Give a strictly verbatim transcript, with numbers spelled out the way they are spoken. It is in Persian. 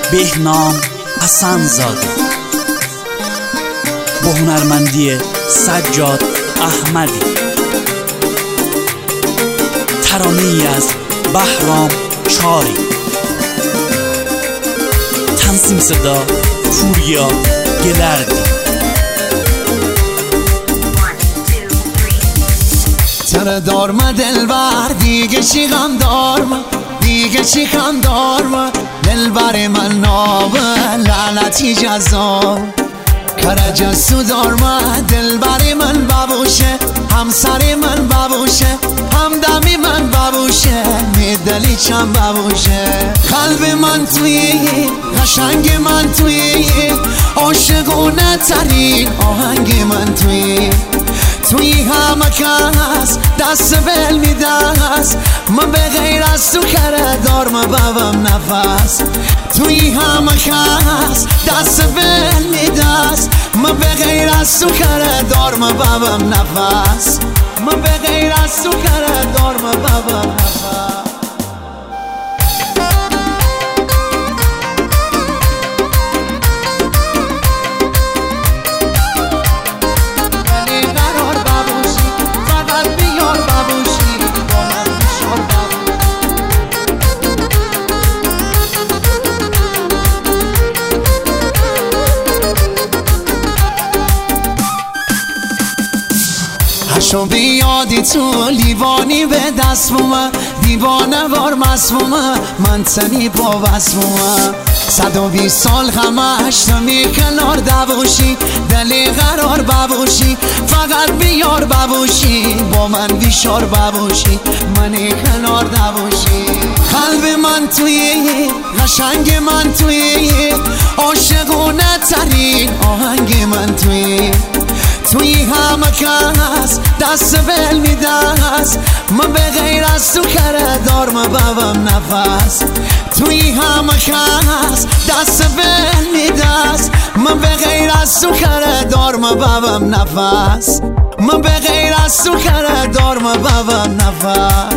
بهنام حسن‌زاده با هنرمندی سجاد احمدی، ترانه‌ای از بهرام چاری، تنظیم صدا پوریا گلردی. تره دارم دلبر دیگه چی غم دارم، دیگه چی غم دارم، دلبر من نابه لعنتی جذاب. کره جسو دارم دلبر من ببوشه، همسر من ببوشه، همدمی من ببوشه، میدلی چم ببوشه. قلب من توی قشنگ من توی عاشقونه ترین آهنگ من توی توی همه کس دست بل میدست، من به غیر از تو کره دارم ببم نفس. توی همه کس دست بل میدست، من به غیر از تو کره دارم ببم نفس، من به غیر از تو کره دارم ببم نفس. شو بیادی تو لیوانی به دست بومه، دیوانه وار مسمومه، من تنی با وسمومه. صد و بیست سال غمش تو می کنار دبوشی، دلی قرار ببوشی، فقط بیار ببوشی، با من بیشار ببوشی، منی کنار دبوشی. قلب من توی قشنگ من توی عاشقونه ترین آهنگ من توی توی همه کس دست بل میدست، من به غیر از تو کره دارم ببم نفس. توی همه کس دست بل میدست، من به غیر از تو کره دارم ببم نفس، من به غیر از تو کره دارم ببم نفس.